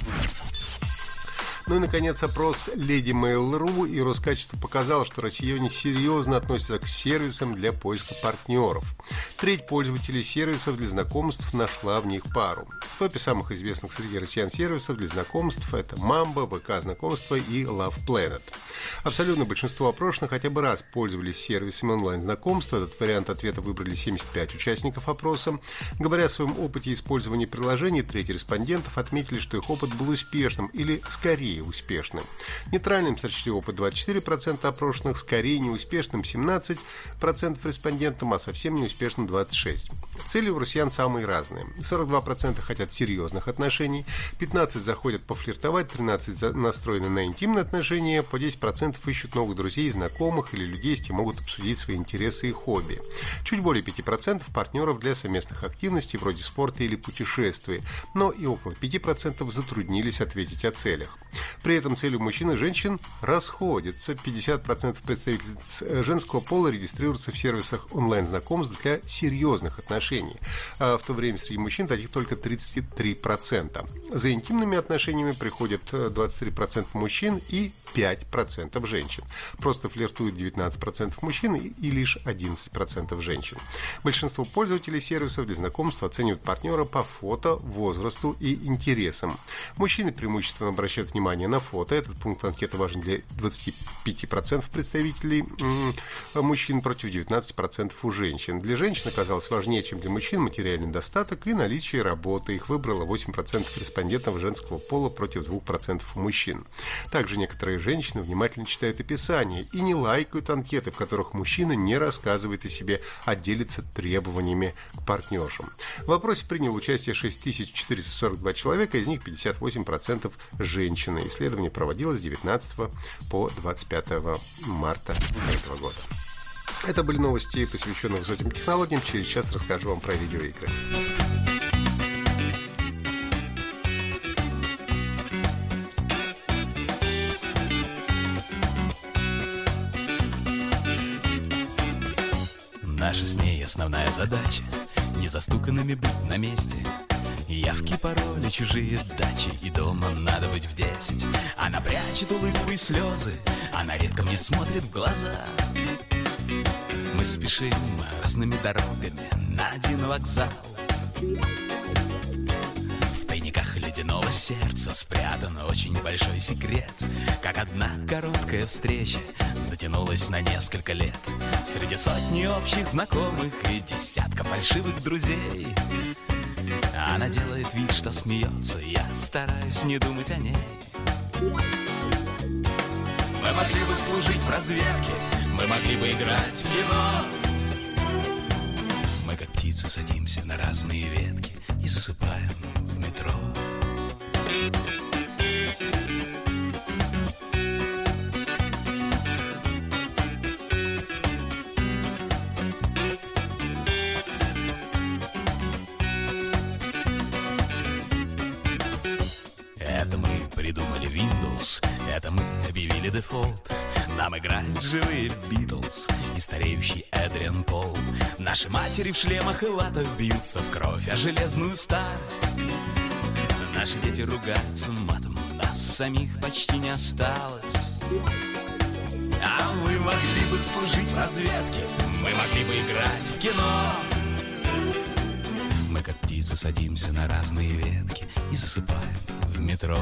Ну и, наконец, опрос леди мейл точка ру и Роскачество показало, что россияне серьезно относятся к сервисам для поиска партнеров. Треть пользователей сервисов для знакомств нашла в них пару. В топе самых известных среди россиян сервисов для знакомств это Мамба, ВК знакомства и Love Planet. Абсолютно большинство опрошенных хотя бы раз пользовались сервисами онлайн-знакомства. Этот вариант ответа выбрали семьдесят пять участников опроса. Говоря о своем опыте использования приложений, треть респондентов отметили, что их опыт был успешным или скорее успешным. Нейтральным сочли опыт двадцать четыре процента опрошенных, скорее неуспешным семнадцать процентов респондентам, а совсем неуспешным двадцать шесть процентов. Цели у россиян самые разные. сорок два процента хотят серьезных отношений, пятнадцать процентов заходят пофлиртовать, тринадцать процентов настроены на интимные отношения, по десять процентов ищут новых друзей, знакомых или людей, с кем могут обсудить свои интересы и хобби. Чуть более пять процентов партнеров для совместных активностей вроде спорта или путешествий, но и около пять процентов затруднились ответить о целях. При этом цели у мужчин и женщин расходятся. пятьдесят процентов представительниц женского пола регистрируются в сервисах онлайн-знакомств для серьезных отношений, а в то время среди мужчин таких только тридцать три процента. За интимными отношениями приходят двадцать три процента мужчин и пять процентов женщин. Просто флиртуют девятнадцать процентов мужчин и лишь одиннадцать процентов женщин. Большинство пользователей сервисов для знакомства оценивают партнера по фото, возрасту и интересам. Мужчины преимущественно обращают внимание на фото. Этот пункт анкеты важен для двадцати пяти процентов представителей мужчин против девятнадцати процентов у женщин. Для женщин оказалось важнее, чем для мужчин, материальный достаток и наличие работы. Их выбрало восемь процентов респондентов женского пола против двух процентов у мужчин. Также некоторые женщины внимательно читают описание и не лайкают анкеты, в которых мужчина не рассказывает о себе, а делится требованиями к партнершам. В опросе приняло участие шесть тысяч четыреста сорок два человека, из них пятьдесят восемь процентов женщины. Исследование проводилось с девятнадцатого по двадцать пятое марта этого года. Это были новости, посвященные высоким технологиям. Через час расскажу вам про видеоигры. Наша с ней основная задача — не застуканными быть на месте. Явки, пароли, чужие дачи, и дома надо быть в десять. Она прячет улыбку и слезы, она редко мне смотрит в глаза. Мы спешим разными дорогами на один вокзал. В тайниках ледяного сердца спрятан очень большой секрет. Как одна короткая встреча затянулась на несколько лет. Среди сотни общих знакомых и десятка фальшивых друзей она делает вид, что смеется, я стараюсь не думать о ней. Мы могли бы служить в разведке, мы могли бы играть в кино. Мы как птицы садимся на разные ветки и засыпаем в метро. Это мы придумали Windows, это мы объявили дефолт. Нам играют живые Битлз и стареющий Эдриан Пол. Наши матери в шлемах и латах бьются в кровь о железную старость. Наши дети ругаются матом, нас самих почти не осталось. А мы могли бы служить в разведке, мы могли бы играть в кино. Мы как птицы садимся на разные ветки и засыпаем в метро.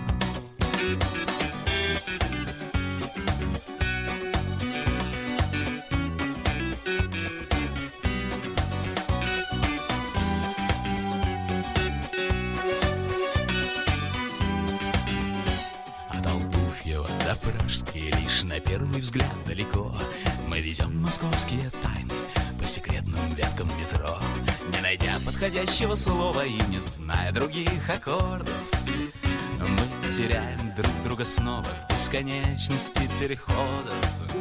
До Пражской лишь на первый взгляд далеко. Мы везем московские тайны по секретным веткам метро. Не найдя подходящего слова и не зная других аккордов, мы теряем друг друга снова в бесконечности переходов.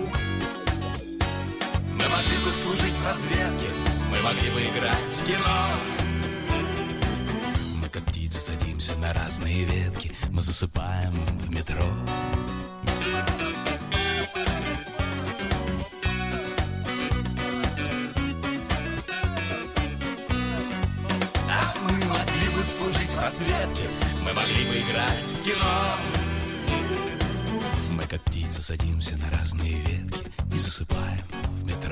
Мы могли бы служить в разведке, мы могли бы играть в кино. Мы как птицы садимся на разные ветки, мы засыпаем в метро. А мы могли бы служить в разведке, мы могли бы играть в кино. Мы как птицы садимся на разные ветки и засыпаем в метро.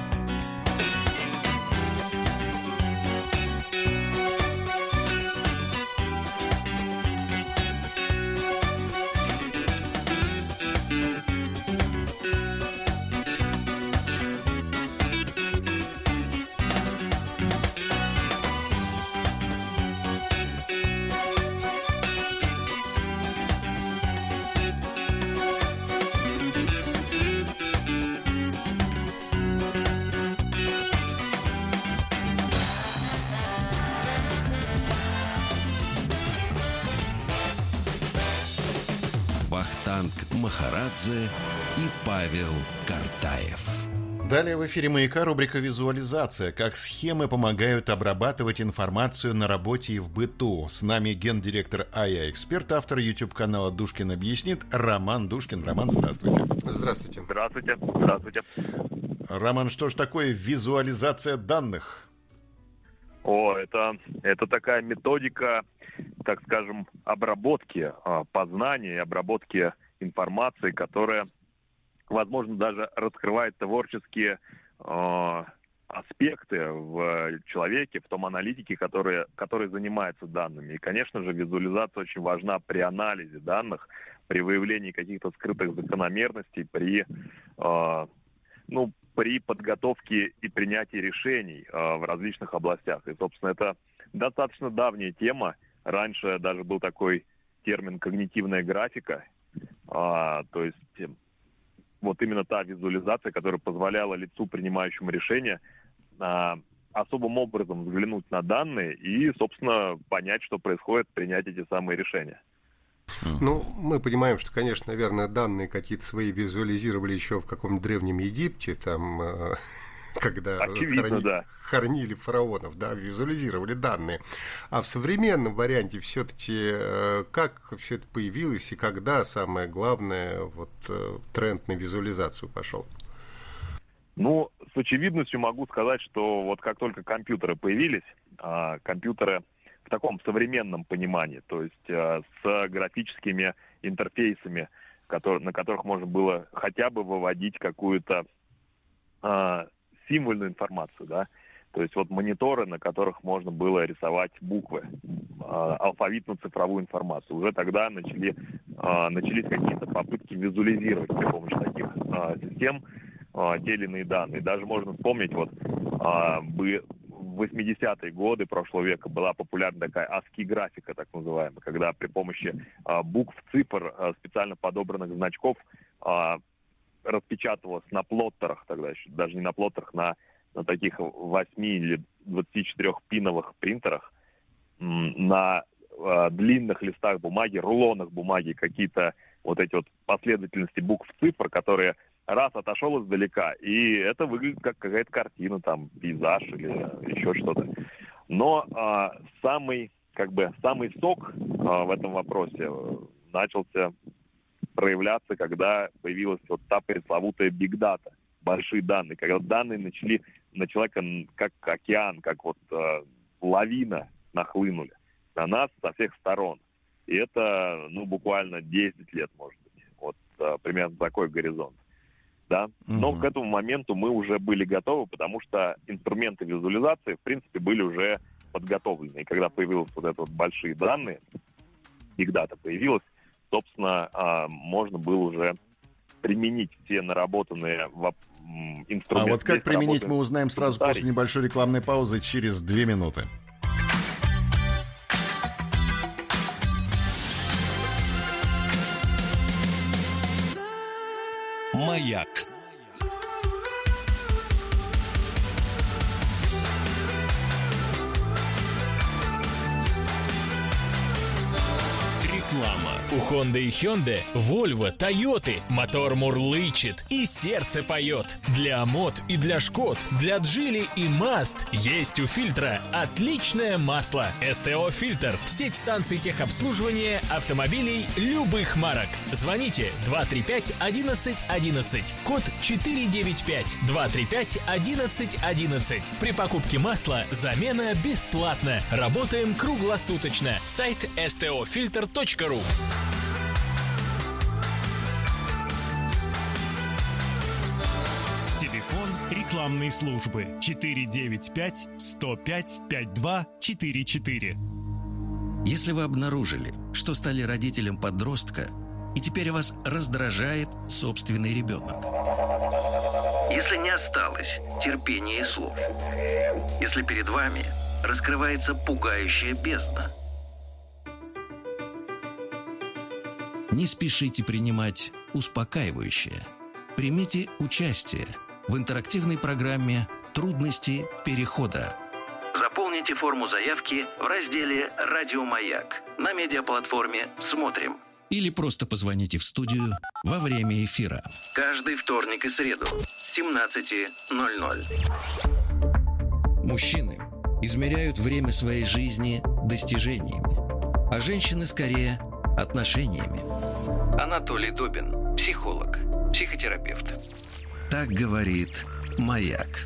Вахтанг Махарадзе и Павел Картаев. Далее в эфире «Маяка» рубрика «Визуализация». Как схемы помогают обрабатывать информацию на работе и в быту. С нами гендиректор АЯ Эксперт, автор YouTube-канала «Душкин объяснит» Роман Душкин. Роман, здравствуйте. Здравствуйте. Здравствуйте. Здравствуйте. Роман, что же такое визуализация данных? О, это, это такая методика, так скажем, обработки, познания и обработки информации, которая, возможно, даже раскрывает творческие э, аспекты в человеке, в том аналитике, который, который занимается данными. И, конечно же, визуализация очень важна при анализе данных, при выявлении каких-то скрытых закономерностей, при, э, ну, при подготовке и принятии решений э, в различных областях. И, собственно, это достаточно давняя тема. Раньше даже был такой термин «когнитивная графика». А, то есть вот именно та визуализация, которая позволяла лицу, принимающему решение, а, особым образом взглянуть на данные и, собственно, понять, что происходит, принять эти самые решения. Ну, мы понимаем, что, конечно, наверное, данные какие-то свои визуализировали еще в каком-то древнем Египте, там, э, когда Очевидно, хорони, да. хоронили фараонов, да, визуализировали данные. А в современном варианте все-таки э, как все это появилось и когда, самое главное, вот э, тренд на визуализацию пошел? Ну, с очевидностью могу сказать, что вот как только компьютеры появились, э, компьютеры в таком современном понимании, то есть э, с графическими интерфейсами, которые, на которых можно было хотя бы выводить какую-то э, символьную информацию, да, то есть вот мониторы, на которых можно было рисовать буквы, э, алфавитно-цифровую информацию. Уже тогда начали, э, начались какие-то попытки визуализировать при помощи таких э, систем э, те или иные данные. Даже можно вспомнить, вот э, бы, в восьмидесятые годы прошлого века была популярна такая аски-графика, так называемая, когда при помощи э, букв, цифр, э, специально подобранных значков э, распечатывалось на плоттерах, тогда еще даже не на плоттерах, на, на таких восьми или двадцати четырёх пиновых принтерах, м, на э, длинных листах бумаги, рулонах бумаги, какие-то вот эти вот последовательности букв, цифр, которые раз отошел издалека, и это выглядит как какая-то картина, там, пейзаж или еще что-то. Но э, самый, как бы, самый сок э, в этом вопросе начался проявляться, когда появилась вот та пресловутая big data, большие данные, когда данные начали на человека как океан, как вот э, лавина нахлынули на нас со всех сторон. И это, ну, буквально десять лет, может быть. Вот э, примерно такой горизонт. Да? Но к этому моменту мы уже были готовы, потому что инструменты визуализации, в принципе, были уже подготовлены. И когда появились вот это вот большие данные, big data появилась, собственно, можно было уже применить все наработанные инструменты. А вот как применить, мы узнаем сразу после небольшой рекламной паузы через две минуты. Маяк. Реклама. У Honda и Hyundai, Volvo, Toyota мотор мурлычет и сердце поет. Для Амод и для Шкод, для Джили и Маст есть у Фильтра отличное масло. СТО Фильтр. Сеть станций техобслуживания автомобилей любых марок. Звоните два три пять одиннадцать одиннадцать. Код четыре девять пять два три пять одиннадцать одиннадцать. При покупке масла замена бесплатна. Работаем круглосуточно. Сайт эс тэ о фильтр точка ру. Телефон рекламной службы четыре девять пять сто пять пятьдесят два четыре четыре. Если вы обнаружили, что стали родителем подростка, и теперь вас раздражает собственный ребенок. Если не осталось терпения и слов. Если перед вами раскрывается пугающая бездна. Не спешите принимать успокаивающее. Примите участие в интерактивной программе «Трудности перехода». Заполните форму заявки в разделе «Радио Маяк» на медиаплатформе «Смотрим». Или просто позвоните в студию во время эфира. Каждый вторник и среду с семнадцати ноль-ноль. Мужчины измеряют время своей жизни достижениями, а женщины скорее отношениями. Анатолий Добин, психолог, психотерапевт. Так говорит Маяк.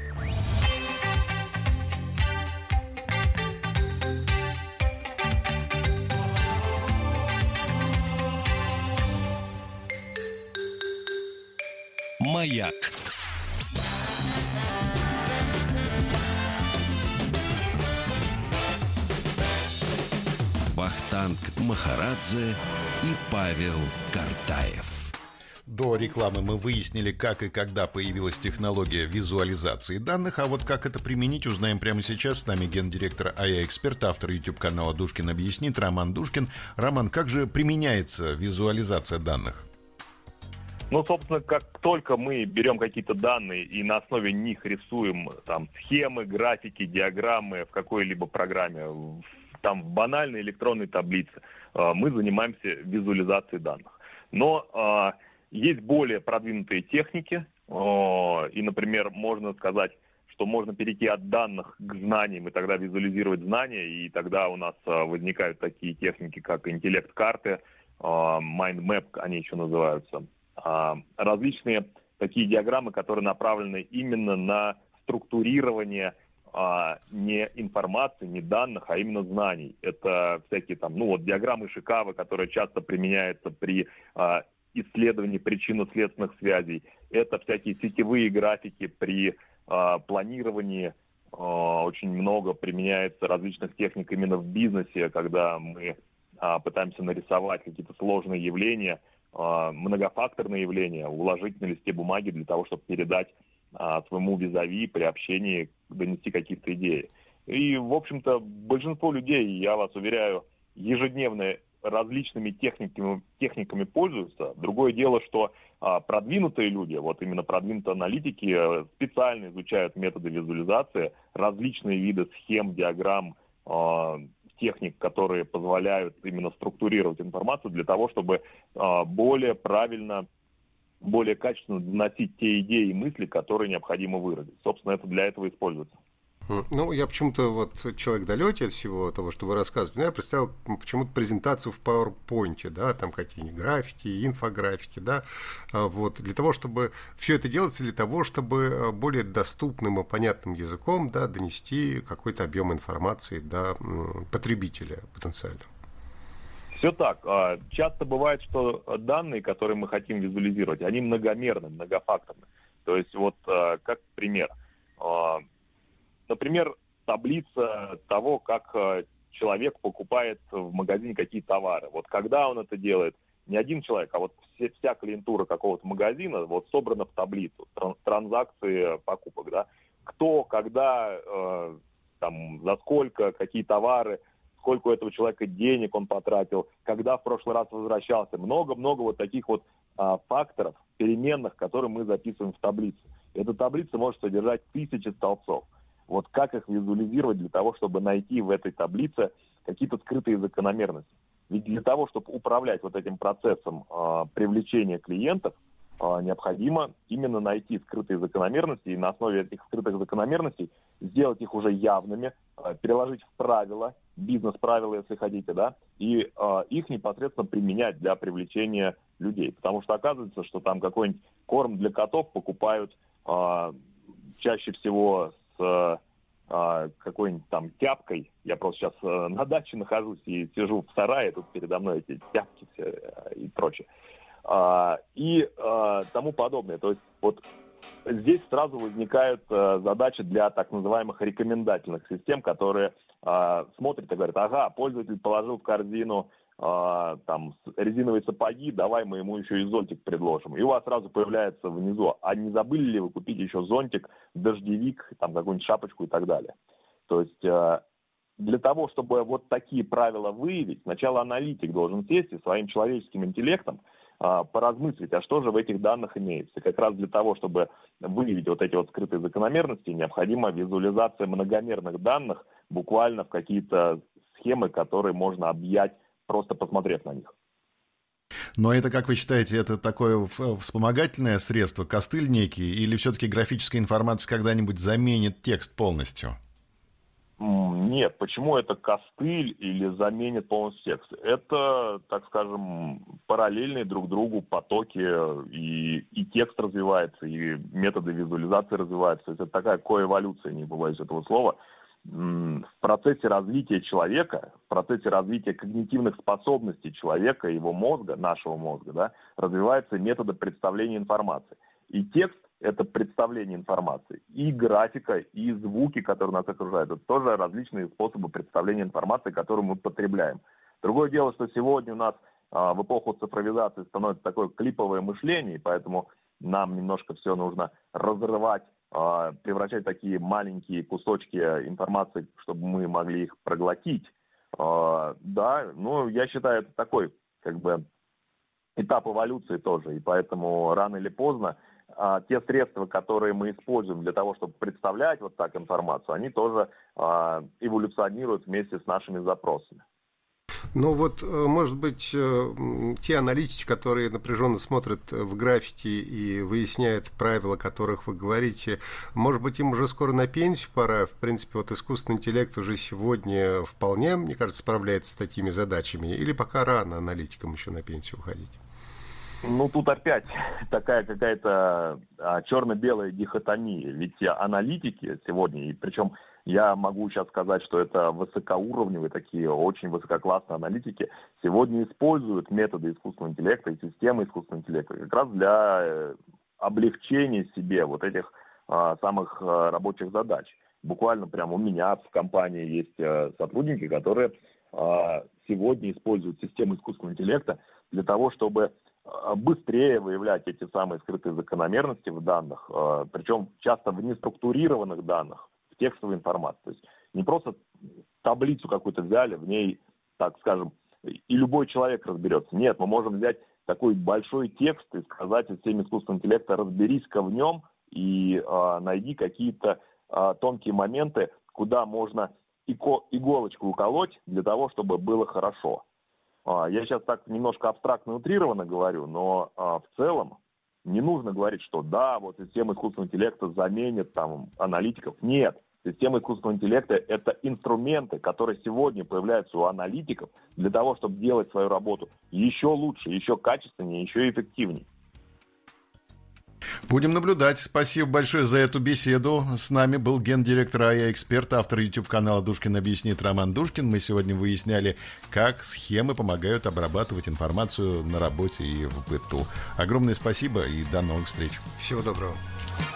Маяк. Вахтанг Махарадзе и Павел Картаев. До рекламы мы выяснили, как и когда появилась технология визуализации данных, а вот как это применить, узнаем прямо сейчас. С нами гендиректор эй ай-эксперт, автор YouTube-канала «Душкин объяснит» Роман Душкин. Роман, как же применяется визуализация данных? Ну, собственно, как только мы берем какие-то данные и на основе них рисуем там схемы, графики, диаграммы в какой-либо программе, в, там в банальной электронной таблице, э, мы занимаемся визуализацией данных. Но э, есть более продвинутые техники, э, и, например, можно сказать, что можно перейти от данных к знаниям и тогда визуализировать знания, и тогда у нас э, возникают такие техники, как интеллект-карты, э, mind map, они еще называются. Различные такие диаграммы, которые направлены именно на структурирование а, не информации, не данных, а именно знаний. Это всякие там, ну вот диаграммы Ишикавы, которые часто применяются при а, исследовании причинно-следственных связей. Это всякие сетевые графики при а, планировании. А, очень много применяется различных техник именно в бизнесе, когда мы а, пытаемся нарисовать какие-то сложные явления, многофакторные явления, уложить на листе бумаги для того, чтобы передать а, своему визави при общении, донести какие-то идеи. И, в общем-то, большинство людей, я вас уверяю, ежедневно различными техниками, техниками пользуются. Другое дело, что а, продвинутые люди, вот именно продвинутые аналитики, специально изучают методы визуализации, различные виды схем, диаграмм, а, техник, которые позволяют именно структурировать информацию для того, чтобы э, более правильно, более качественно доносить те идеи и мысли, которые необходимо выразить. Собственно, это для этого используется. Ну, я почему-то, вот, человек далекий от всего того, что вы рассказываете, но я представил почему-то презентацию в PowerPoint, да, там какие-нибудь графики, инфографики, да, вот, для того, чтобы все это делается, для того, чтобы более доступным и понятным языком, да, донести какой-то объем информации до потребителя потенциально. Все так. Часто бывает, что данные, которые мы хотим визуализировать, они многомерны, многофакторны. То есть, вот, как пример, например, таблица того, как человек покупает в магазине какие товары. Вот когда он это делает, не один человек, а вот все, вся клиентура какого-то магазина вот собрана в таблицу, тран- транзакции покупок, да. Кто, когда, э, там, за сколько, какие товары, сколько у этого человека денег он потратил, когда в прошлый раз возвращался. Много-много вот таких вот а, факторов, переменных, которые мы записываем в таблицу. Эта таблица может содержать тысячи столбцов. Вот как их визуализировать для того, чтобы найти в этой таблице какие-то скрытые закономерности. Ведь для того, чтобы управлять вот этим процессом э, привлечения клиентов, э, необходимо именно найти скрытые закономерности и на основе этих скрытых закономерностей сделать их уже явными, э, переложить в правила, бизнес-правила, если хотите, да, и э, их непосредственно применять для привлечения людей. Потому что оказывается, что там какой-нибудь корм для котов покупают э, чаще всего с а, какой-нибудь там тяпкой. Я просто сейчас а, на даче нахожусь и сижу в сарае, тут передо мной эти тяпки все а, и прочее. А, и а, тому подобное. То есть вот здесь сразу возникают а, задачи для так называемых рекомендательных систем, которые а, смотрят и говорят: ага, пользователь положил в корзину а, там резиновые сапоги, давай мы ему еще и зонтик предложим. И у вас сразу появляется внизу: а не забыли ли вы купить еще зонтик, дождевик, там какую-нибудь шапочку и так далее. То есть а, для того, чтобы вот такие правила выявить, сначала аналитик должен сесть и своим человеческим интеллектом а, поразмыслить, а что же в этих данных имеется. Как раз для того, чтобы выявить вот эти вот скрытые закономерности, необходима визуализация многомерных данных буквально в какие-то схемы, которые можно объять, просто посмотрев на них. Но это, как вы считаете, это такое вспомогательное средство, костыль некий, или все-таки графическая информация когда-нибудь заменит текст полностью? Нет, почему это костыль или заменит полностью текст? Это, так скажем, параллельные друг другу потоки, и, и текст развивается, и методы визуализации развиваются. То есть это такая коэволюция, не побоюсь этого слова. В процессе развития человека, в процессе развития когнитивных способностей человека, его мозга, нашего мозга, да, развиваются методы представления информации. И текст – это представление информации. И графика, и звуки, которые нас окружают – это тоже различные способы представления информации, которые мы потребляем. Другое дело, что сегодня у нас в эпоху цифровизации становится такое клиповое мышление, и поэтому нам немножко все нужно разрывать, превращать в такие маленькие кусочки информации, чтобы мы могли их проглотить. Да, ну, я считаю, это такой, как бы, этап эволюции тоже, и поэтому рано или поздно а, те средства, которые мы используем для того, чтобы представлять вот так информацию, они тоже а, эволюционируют вместе с нашими запросами. Ну вот, может быть, те аналитики, которые напряженно смотрят в графики и выясняют правила, о которых вы говорите, может быть, им уже скоро на пенсию пора. В принципе, вот искусственный интеллект уже сегодня вполне, мне кажется, справляется с такими задачами. Или пока рано аналитикам еще на пенсию уходить? Ну, тут опять такая какая-то а, черно-белая дихотомия. Ведь аналитики сегодня, и причем я могу сейчас сказать, что это высокоуровневые, такие очень высококлассные аналитики, сегодня используют методы искусственного интеллекта и системы искусственного интеллекта как раз для облегчения себе вот этих а, самых а, рабочих задач. Буквально прямо у меня в компании есть а, сотрудники, которые а, сегодня используют систему искусственного интеллекта для того, чтобы быстрее выявлять эти самые скрытые закономерности в данных, причем часто в неструктурированных данных, в текстовой информации. То есть не просто таблицу какую-то взяли, в ней, так скажем, и любой человек разберется. Нет, мы можем взять такой большой текст и сказать системе искусственного интеллекта: разберись-ка в нем и а, найди какие-то а, тонкие моменты, куда можно ико- иголочку уколоть для того, чтобы было хорошо. Я сейчас так немножко абстрактно утрированно говорю, но а, в целом не нужно говорить, что да, вот система искусственного интеллекта заменит там аналитиков. Нет, система искусственного интеллекта – это инструменты, которые сегодня появляются у аналитиков для того, чтобы делать свою работу еще лучше, еще качественнее, еще эффективнее. Будем наблюдать. Спасибо большое за эту беседу. С нами был гендиректор эй ай-эксперт, автор YouTube-канала «Душкин объяснит» Роман Душкин. Мы сегодня выясняли, как схемы помогают обрабатывать информацию на работе и в быту. Огромное спасибо и до новых встреч. Всего доброго.